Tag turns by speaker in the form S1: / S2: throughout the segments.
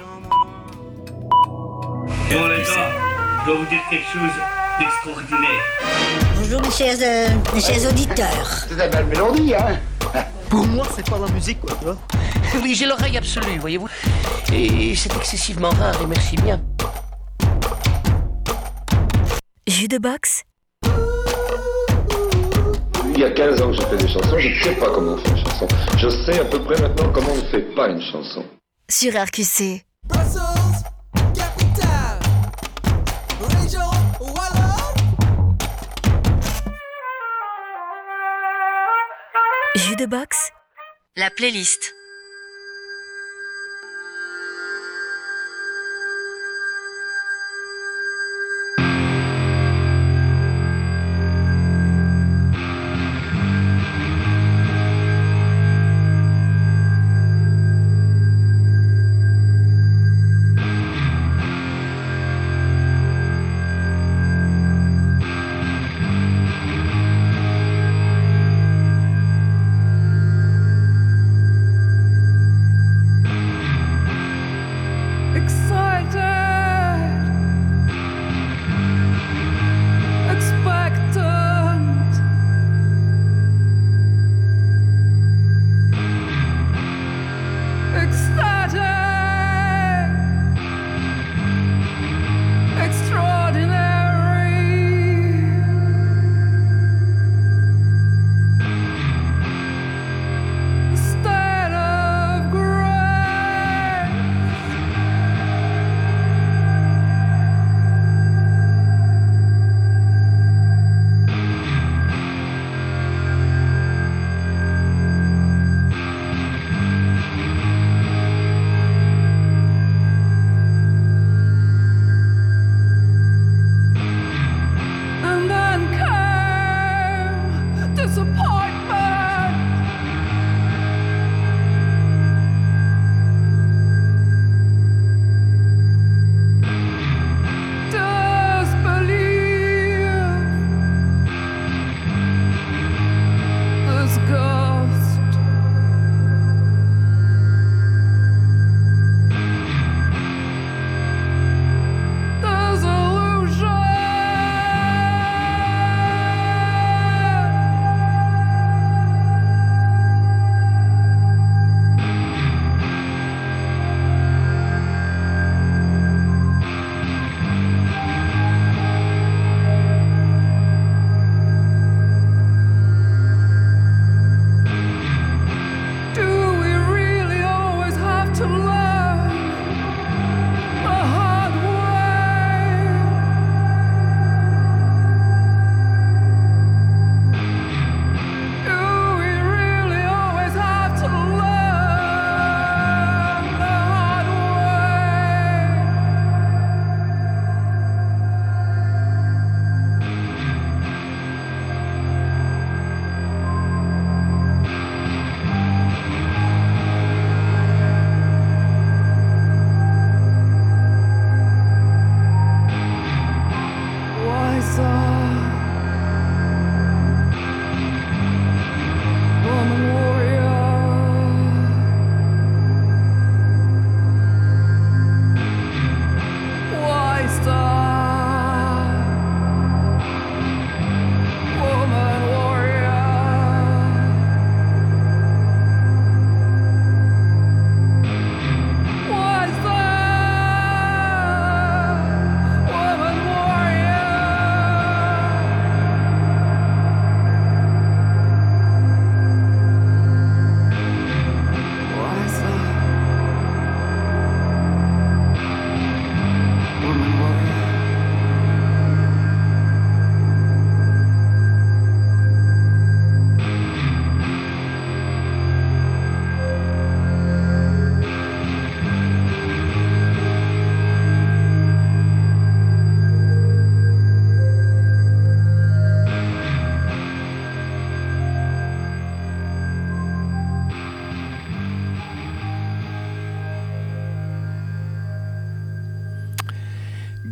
S1: Bon les gars, je dois vous dire quelque chose d'extraordinaire.
S2: Bonjour mes chers auditeurs.
S3: C'est une belle mélodie, hein?
S4: Pour moi, c'est pas la musique, quoi, tu vois.
S5: Oui, j'ai l'oreille absolue, voyez-vous. Et c'est excessivement rare, et merci bien.
S6: Jus de box.
S7: Il y a 15 ans que je fais des chansons, je ne sais pas comment on fait une chanson. Je sais à peu près maintenant comment on ne fait pas une chanson.
S6: Sur RQC.
S8: Brussels, capitale, région wallonne.
S6: Jus de box. La playlist.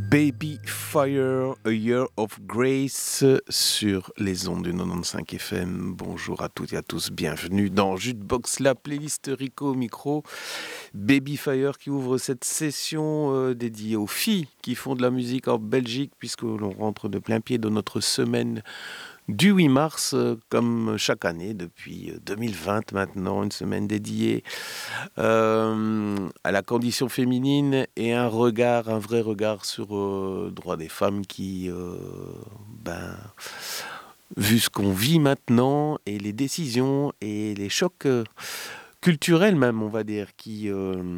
S3: Baby Fire, A Year of Grace sur les ondes du 95 FM. Bonjour à toutes et à tous, bienvenue dans Jukebox, la playlist Rico au micro. Baby Fire qui ouvre cette session dédiée aux filles qui font de la musique en Belgique, puisque l'on rentre de plein pied dans notre semaine du 8 mars, comme chaque année depuis 2020 maintenant, une semaine dédiée à la condition féminine et un vrai regard sur le droit des femmes qui, vu ce qu'on vit maintenant et les décisions et les chocs culturels même, on va dire, qui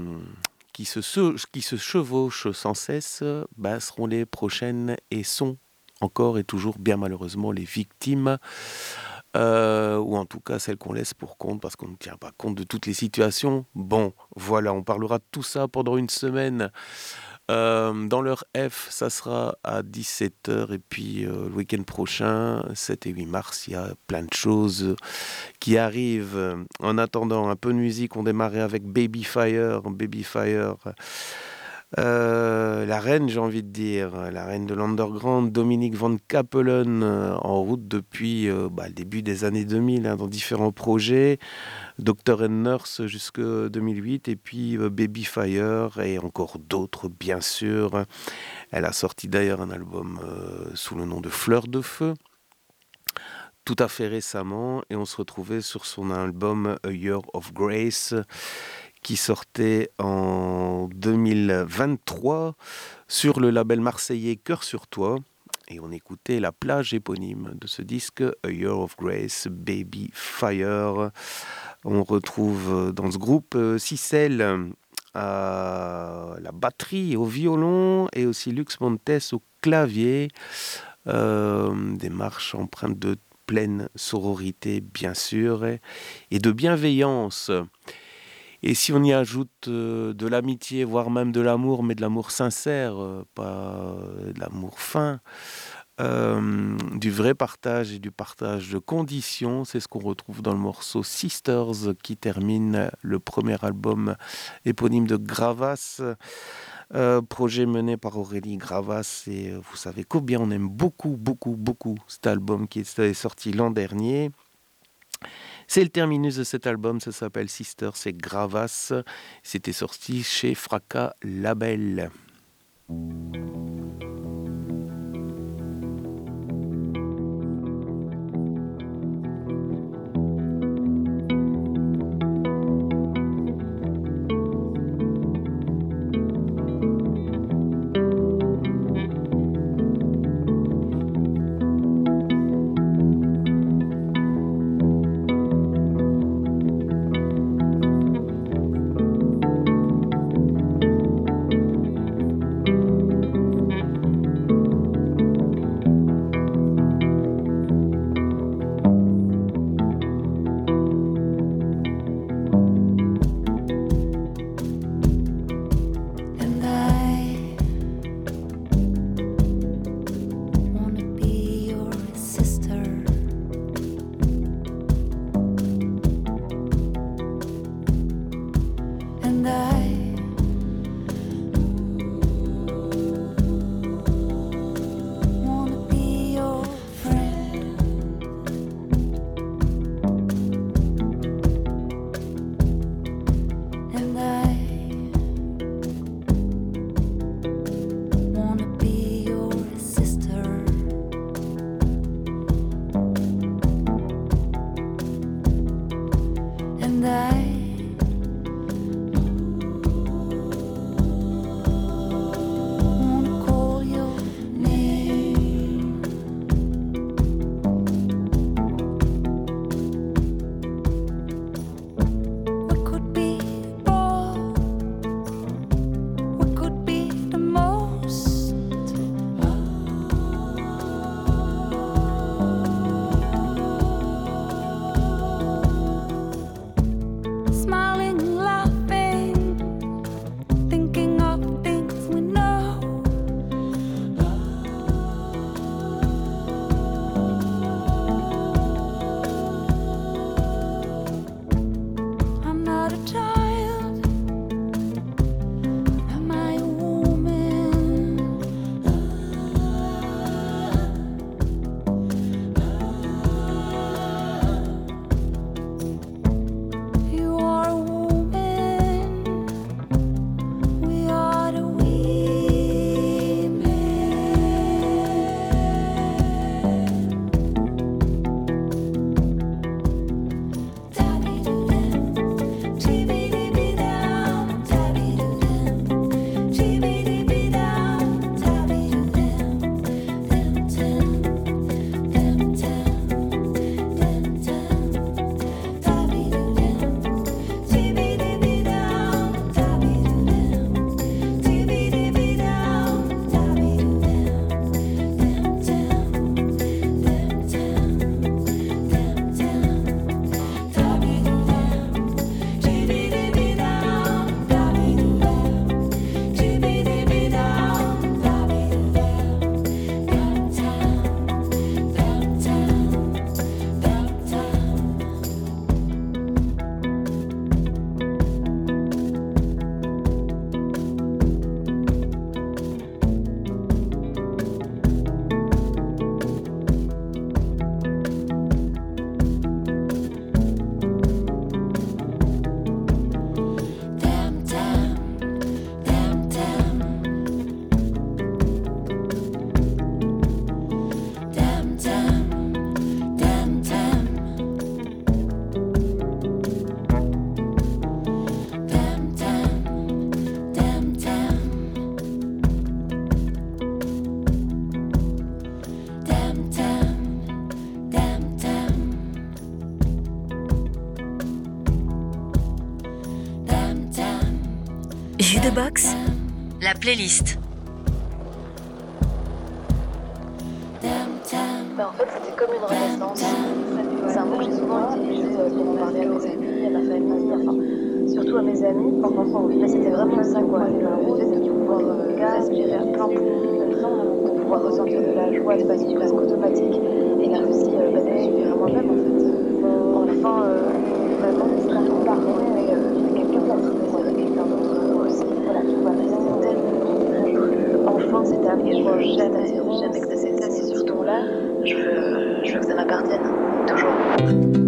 S3: se chevauchent sans cesse, seront les prochaines et sont encore et toujours bien malheureusement les victimes, ou en tout cas celles qu'on laisse pour compte parce qu'on ne tient pas compte de toutes les situations. Bon, voilà, on parlera de tout ça pendant une semaine. Dans l'heure F, ça sera à 17h, et puis le week-end prochain, 7 et 8 mars, il y a plein de choses qui arrivent. En attendant, un peu de musique, on démarrait avec Baby Fire. La reine, j'ai envie de dire, la reine de l'underground, Dominique Van Capellen, en route depuis le début des années 2000, dans différents projets, Doctor and Nurse jusque 2008, et puis Baby Fire, et encore d'autres, bien sûr. Elle a sorti d'ailleurs un album sous le nom de Fleur de Feu, tout à fait récemment, et on se retrouvait sur son album A Year of Grace, qui sortait en 2023 sur le label marseillais Cœur sur Toi. Et on écoutait la plage éponyme de ce disque, A Year of Grace, Baby Fire. On retrouve dans ce groupe Cicel à la batterie, au violon, et aussi Lux Montes au clavier. Des marches empreintes de pleine sororité, bien sûr, et de bienveillance. Et si on y ajoute de l'amitié, voire même de l'amour, mais de l'amour sincère, pas de l'amour fin, du vrai partage et du partage de conditions, c'est ce qu'on retrouve dans le morceau Sisters, qui termine le premier album éponyme de Gravas, projet mené par Aurélie Gravas. Et vous savez combien on aime beaucoup cet album qui est sorti l'an dernier. C'est le terminus de cet album, ça s'appelle Sister, c'est Gravas. C'était sorti chez Fracas Label.
S6: La playlist.
S9: En fait, c'était comme une renaissance. C'est un mot que j'ai souvent utilisé pour en parler à mes amis, à ma famille, enfin, surtout à mes amis. Mais c'était vraiment ça, quoi. Le fait de pouvoir respirer à plein poumon, de pouvoir ressentir de la joie de façon presque automatique. Et là aussi, de me suivre à moi-même, en fait. Enfin, vraiment, c'est un peu pardonner, mais quelqu'un d'autre, quelqu'un d'autre aussi. Voilà, tout va rester tellement. Enfin, c'est terminé. Je veux jamais que ça s'éteigne. Et surtout là, je veux que ça m'appartienne. Toujours.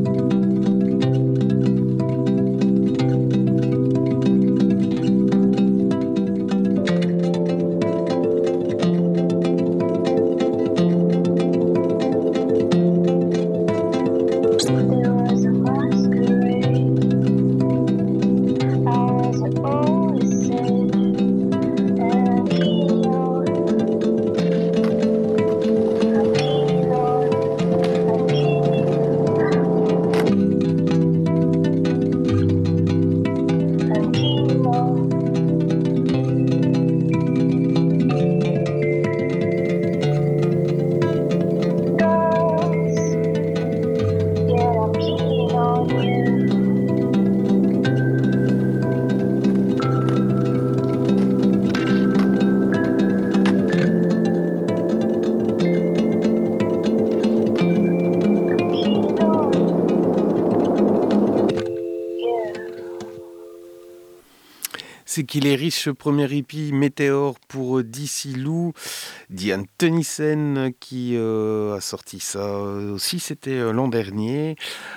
S3: C'est qu'il est riche, ce premier hippie Météore pour D'ici Lou, Diane Tennyson qui a sorti ça aussi, c'était l'an dernier,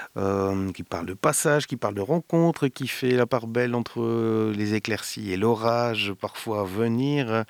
S3: qui parle de passage, qui parle de rencontre, qui fait la part belle entre les éclaircies et l'orage, parfois à venir.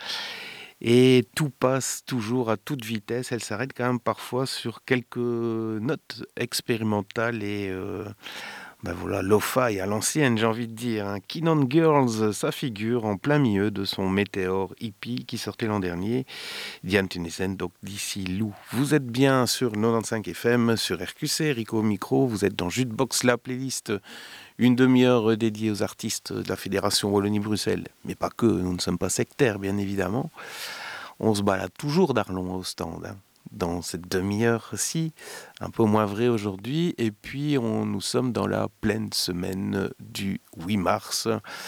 S3: Et tout passe toujours à toute vitesse. Elle s'arrête quand même parfois sur quelques notes expérimentales et voilà, lo-fi à l'ancienne, j'ai envie de dire. Keen on Girls, ça figure en plein milieu de son Météore hippie qui sortait l'an dernier. Diane Tennyson, donc D'ici Lou. Vous êtes bien sur 95 FM, sur RQC, Rico au micro. Vous êtes dans Jukebox, la playlist. Une demi-heure dédiée aux artistes de la Fédération Wallonie-Bruxelles. Mais pas que, nous ne sommes pas sectaires, bien évidemment. On se balade toujours d'Arlon au stand, dans cette demi-heure-ci, un peu moins vrai aujourd'hui. Et puis, nous sommes dans la pleine semaine du 8 mars,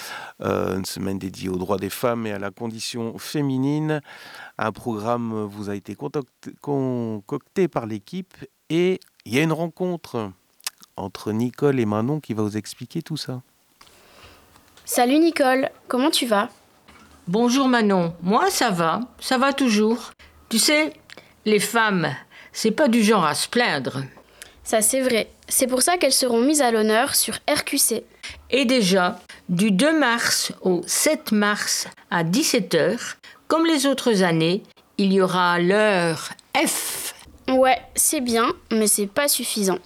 S3: une semaine dédiée aux droits des femmes et à la condition féminine. Un programme vous a été concocté par l'équipe et il y a une rencontre entre Nicole et Manon qui va vous expliquer tout ça.
S10: Salut Nicole, comment tu vas ?
S11: Bonjour Manon, moi ça va toujours. Tu sais, les femmes, c'est pas du genre à se plaindre.
S10: Ça c'est vrai, c'est pour ça qu'elles seront mises à l'honneur sur RQC.
S11: Et déjà, du 2 mars au 7 mars à 17h, comme les autres années, il y aura l'heure F.
S10: Ouais, c'est bien, mais c'est pas suffisant.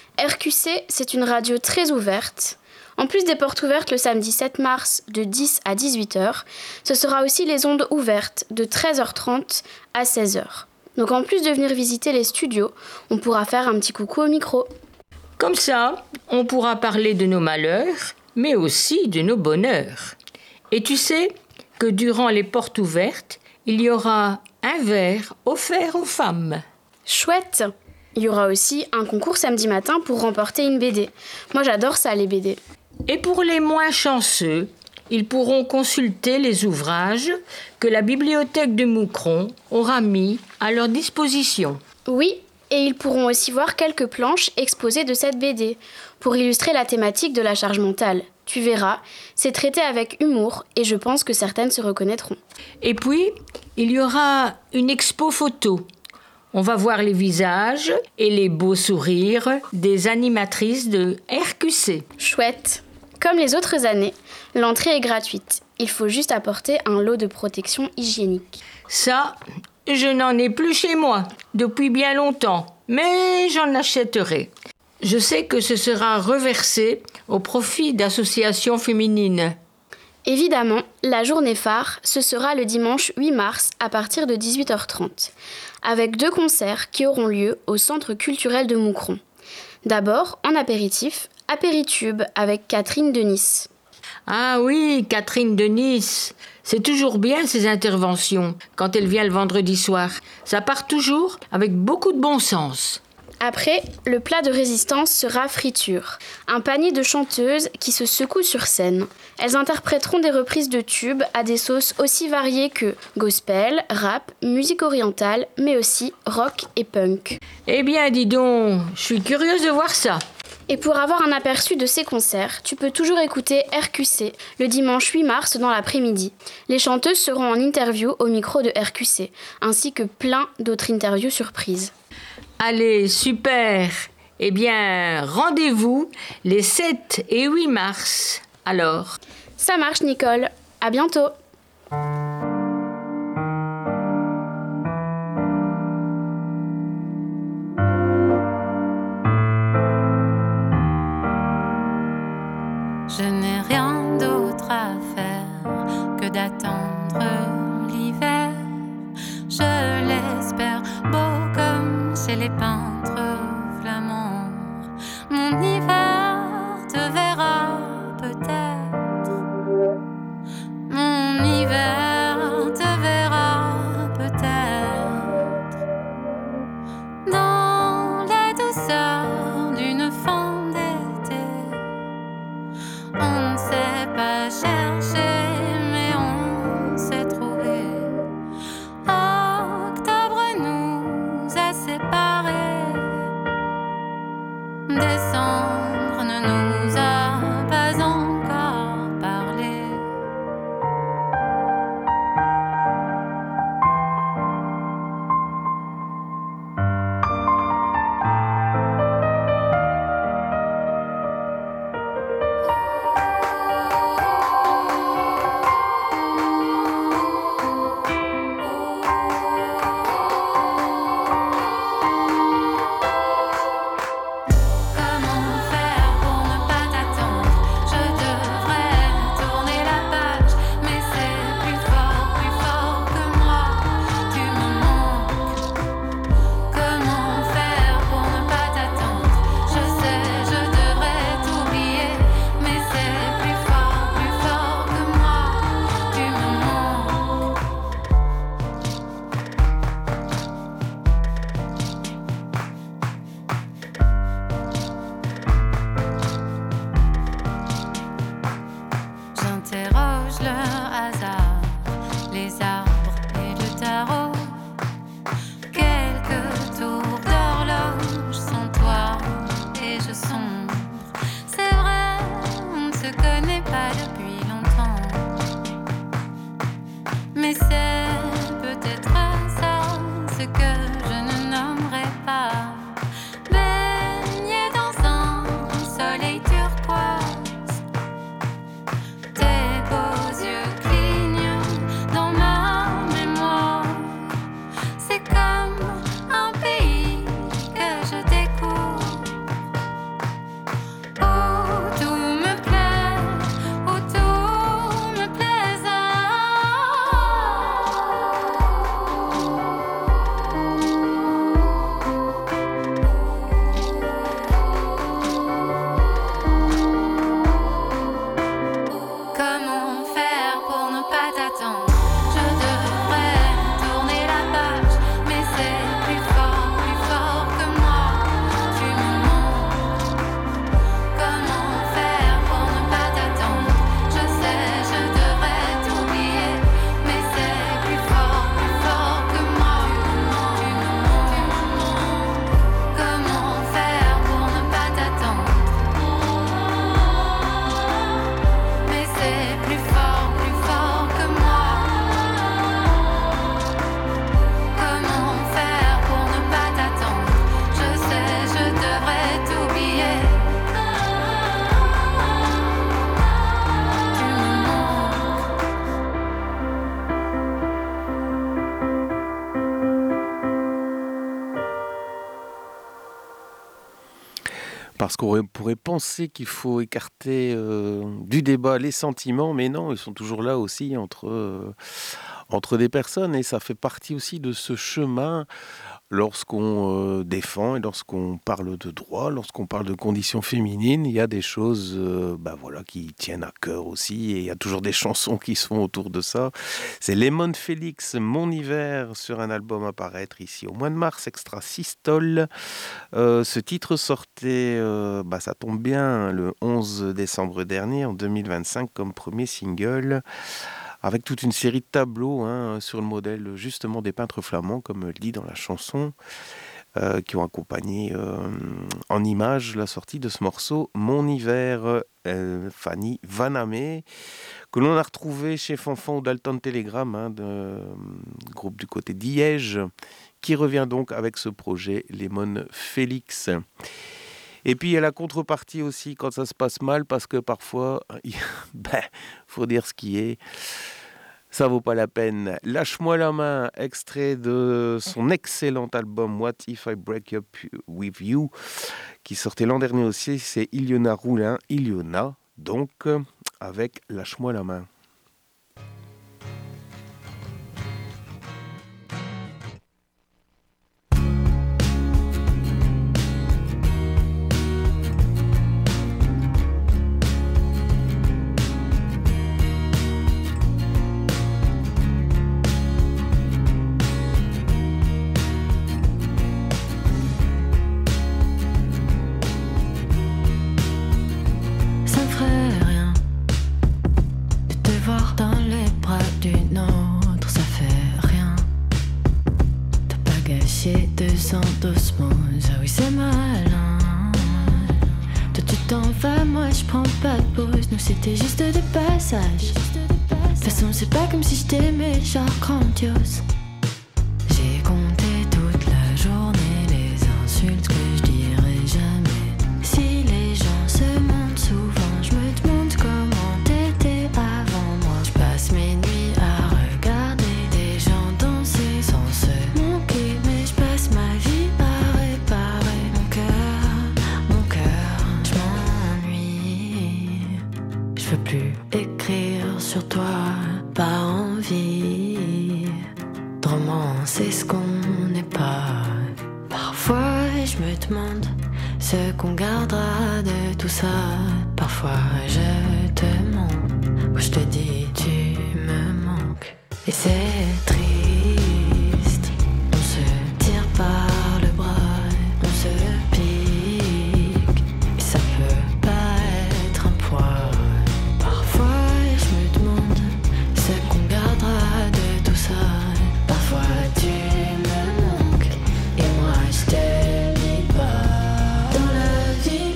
S10: RQC, c'est une radio très ouverte. En plus des portes ouvertes le samedi 7 mars de 10 à 18h, ce sera aussi les ondes ouvertes de 13h30 à 16h. Donc en plus de venir visiter les studios, on pourra faire un petit coucou au micro.
S11: Comme ça, on pourra parler de nos malheurs, mais aussi de nos bonheurs. Et tu sais que durant les portes ouvertes, il y aura un verre offert aux femmes.
S10: Chouette! Il y aura aussi un concours samedi matin pour remporter une BD. Moi j'adore ça, les BD.
S11: Et pour les moins chanceux, ils pourront consulter les ouvrages que la bibliothèque de Moucron aura mis à leur disposition.
S10: Oui, et ils pourront aussi voir quelques planches exposées de cette BD pour illustrer la thématique de la charge mentale. Tu verras, c'est traité avec humour et je pense que certaines se reconnaîtront.
S11: Et puis, il y aura une expo photo. On va voir les visages et les beaux sourires des animatrices de RQC.
S10: Chouette. Comme les autres années, l'entrée est gratuite. Il faut juste apporter un lot de protection hygiénique.
S11: Ça, je n'en ai plus chez moi depuis bien longtemps, mais j'en achèterai. Je sais que ce sera reversé au profit d'associations féminines.
S10: Évidemment, la journée phare, ce sera le dimanche 8 mars à partir de 18h30, avec 2 concerts qui auront lieu au Centre culturel de Moucron. D'abord, en apéritif, Apéritube avec Catherine de Nice.
S11: Ah oui, Catherine de Nice, C'est toujours bien ces interventions, quand elle vient le vendredi soir. Ça part toujours avec beaucoup de bon sens.
S10: Après, le plat de résistance sera friture, un panier de chanteuses qui se secouent sur scène. Elles interpréteront des reprises de tubes à des sauces aussi variées que gospel, rap, musique orientale, mais aussi rock et punk.
S11: Eh bien, dis donc, je suis curieuse de voir ça.
S10: Et pour avoir un aperçu de ces concerts, tu peux toujours écouter RQC le dimanche 8 mars dans l'après-midi. Les chanteuses seront en interview au micro de RQC, ainsi que plein d'autres interviews surprises.
S11: Allez, super. Eh bien, rendez-vous les 7 et 8 mars. Alors.
S10: Ça marche, Nicole. À bientôt.
S12: Je n'ai rien d'autre à faire que d'attendre l'hiver. Je l'espère beau comme chez les peintres flamands. Mon hiver te verra peut-être. Mon hiver te verra peut-être. Dans la douceur d'une fin d'été. On ne sait pas chercher, mais on s'est trouvé. Octobre nous a séparés. Décembre ne nous a pas encore parlé. J'interroge le hasard, les arbres et le tarot. Quelques tours d'horloge sans toi et je sombre. C'est vrai, on ne se connaît pas depuis longtemps. Mais c'est peut-être ça, ce que je ne nommerai pas. Baigné dans un soleil turquoise. Tes beaux yeux clignent dans ma mémoire. C'est comme un pays que je découvre. Où tout me plaît, où tout me plaisa. Comment faire pour ne pas t'attendre? Je devrais tourner la page, mais c'est plus fort que moi. Tu me manques. Comment faire pour ne pas t'attendre? Je sais, je devrais t'oublier, mais c'est plus fort que moi. Tu me manques. Comment faire pour ne pas t'attendre? Mais c'est plus fort que moi. Comment faire pour ne pas t'attendre? Je sais, je devrais t'oublier. Tu me manques.
S3: Parce qu'on pourrait penser qu'il faut écarter du débat les sentiments, mais non, ils sont toujours là aussi entre entre des personnes, et ça fait partie aussi de ce chemin lorsqu'on défend et lorsqu'on parle de droit, lorsqu'on parle de conditions féminines. Il y a des choses qui tiennent à cœur aussi, et il y a toujours des chansons qui se font autour de ça. C'est Lemon Félix, Mon hiver, sur un album à paraître ici au mois de mars, Extra Systole. Ce titre sortait, ça tombe bien, le 11 décembre dernier, en 2025, comme premier single, avec toute une série de tableaux sur le modèle justement des peintres flamands, comme le dit dans la chanson, qui ont accompagné en images la sortie de ce morceau Mon hiver, Fanny Vanamé, que l'on a retrouvé chez Fanfan ou Dalton Telegram, groupe du côté d'Liège, qui revient donc avec ce projet Lemon Félix. Et puis il y a la contrepartie aussi quand ça se passe mal, parce que parfois, faut dire ce qui est, ça vaut pas la peine. Lâche-moi la main, extrait de son excellent album What If I Break Up With You, qui sortait l'an dernier aussi, c'est Iliona Roulin, Iliona, donc avec Lâche-moi la main.
S13: d'osmose, ah oui c'est malin. Toi tu t'en vas, moi je prends pas de pause. Nous c'était juste de passage. De toute façon c'est pas comme si je t'aimais, genre grandiose. J'ai compté toute la journée les insultes que je dirais jamais. Si les gens se mentent souvent, je me demande comment t'étais avant moi. Je passe mes nuits à regarder des gens danser sans se manquer, mais je passe ma vie à réparer mon cœur, je m'ennuie. Je veux plus écrire sur toi, pas envie de romancer ce qu'on n'est pas. Parfois je me demande ce qu'on gardera de tout ça. Parfois je te mens, quand je te dis tu me manques. Et c'est triste, on se tire par le bras, on se pique, et ça peut pas être un poids. Parfois je me demande ce qu'on gardera de tout ça. Parfois tu me manques, et moi je te dis pas. Dans la vie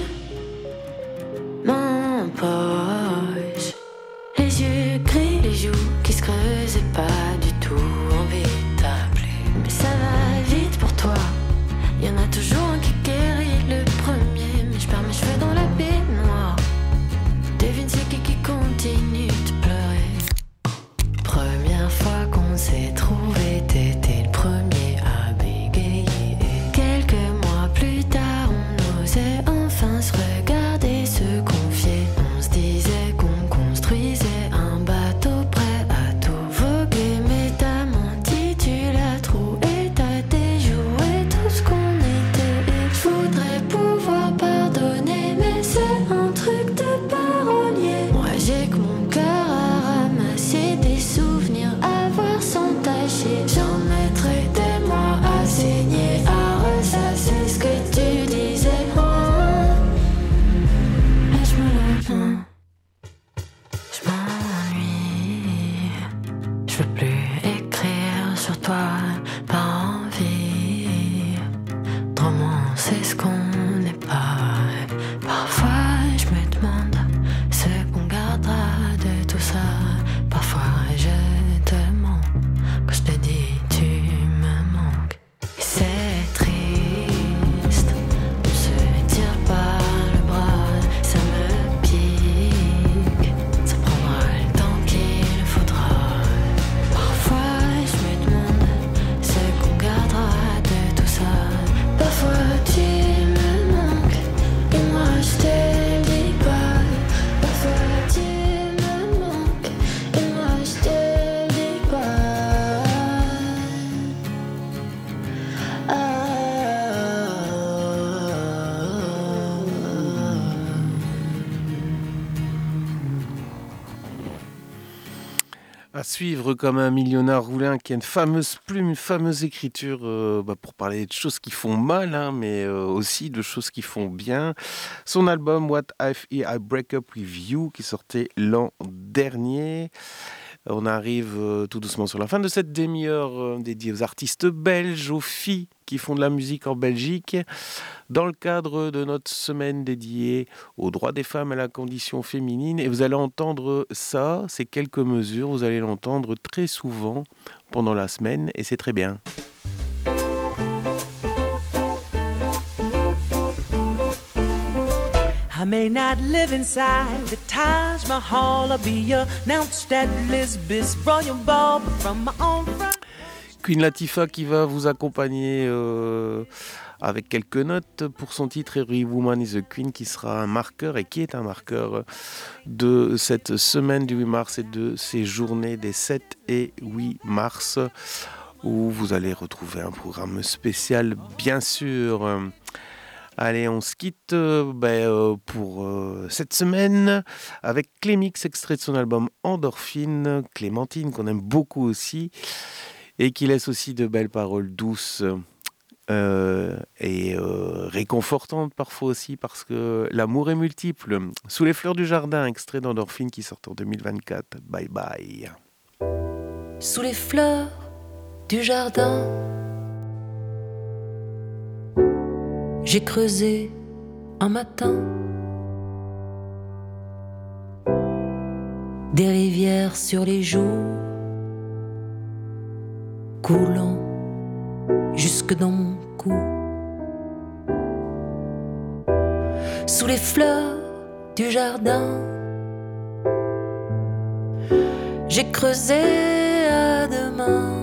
S13: m'empoche, les yeux gris, les joues qui se creusent et pas du tout envie d'appeler. Mais ça va vite pour toi, y en a toujours un qui guérit le premier. Mais je perds mes cheveux dans la baignoire, devine c'est qui continue de pleurer. Première fois qu'on s'est trouvé, t'étais le premier à bégayer. Et quelques mois plus tard, on osait enfin se regarder, se confier. On se disait qu'on construisait un bateau prêt à tout voguer. Mais t'as menti, tu l'as troué, t'as déjoué tout ce qu'on était. Et je voudrais pouvoir pardonner, mais c'est un truc de parolier. Moi j'ai que mon cœur à ramasser, des souvenirs à voir s'entacher. J'en mettrai des mois à saigner, à ressasser ce que tu disais. Lâche-moi la main, je m'ennuie. Je veux plus écrire sur toi, pas envie de romancer ce qu'on n'est pas. Parfois je me demande ce qu'on gardera de tout ça. Parfois je te mens, quand je te dis tu me manques. Et c'est triste, on se tire par le bras, ça me pique, ça prendra le temps qu'il faudra. Parfois je me demande
S3: suivre comme un millionnaire roulin qui a une fameuse plume, une fameuse écriture pour parler de choses qui font mal, hein, mais aussi de choses qui font bien. Son album What If I Break Up With You qui sortait l'an dernier. On arrive tout doucement sur la fin de cette demi-heure dédiée aux artistes belges, aux filles qui font de la musique en Belgique, dans le cadre de notre semaine dédiée aux droits des femmes et à la condition féminine. Et vous allez entendre ça, ces quelques mesures, vous allez l'entendre très souvent pendant la semaine, et c'est très bien.
S14: I may not live inside the Taj Mahal or be announced at Lisbeth's Royal Ball, but from my own front.
S3: Queen Latifah qui va vous accompagner avec quelques notes pour son titre Every Woman is a Queen, qui sera un marqueur et qui est un marqueur de cette semaine du 8 mars et de ces journées des 7 et 8 mars, où vous allez retrouver un programme spécial bien sûr. Allez, on se quitte pour cette semaine avec Clémix, extrait de son album Endorphine, Clémentine qu'on aime beaucoup aussi et qui laisse aussi de belles paroles douces et réconfortantes parfois aussi, parce que l'amour est multiple. Sous les fleurs du jardin, extrait d'Endorphine qui sort en 2024. Bye bye.
S13: Sous les fleurs du jardin, j'ai creusé un matin des rivières sur les joues, coulant jusque dans mon cou. Sous les fleurs du jardin, j'ai creusé à deux mains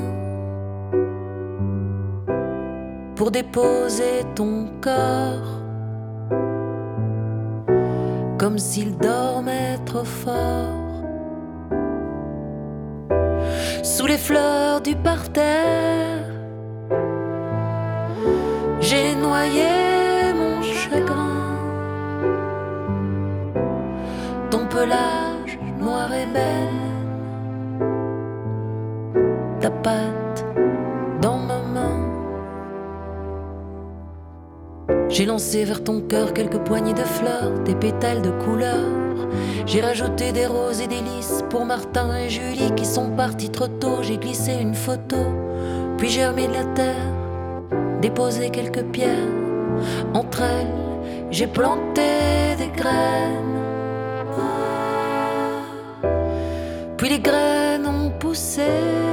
S13: pour déposer ton corps, comme s'il dormait trop fort. Sous les fleurs du parterre, j'ai noyé mon chagrin. Ton pelage noir ébène, ta patte dans ma main. J'ai lancé vers ton cœur quelques poignées de fleurs, des pétales de couleur. J'ai rajouté des roses et des lys pour Martin et Julie qui sont partis trop tôt. J'ai glissé une photo, puis j'ai remis de la terre, déposé quelques pierres. Entre elles, j'ai planté des graines. Puis les graines ont poussé.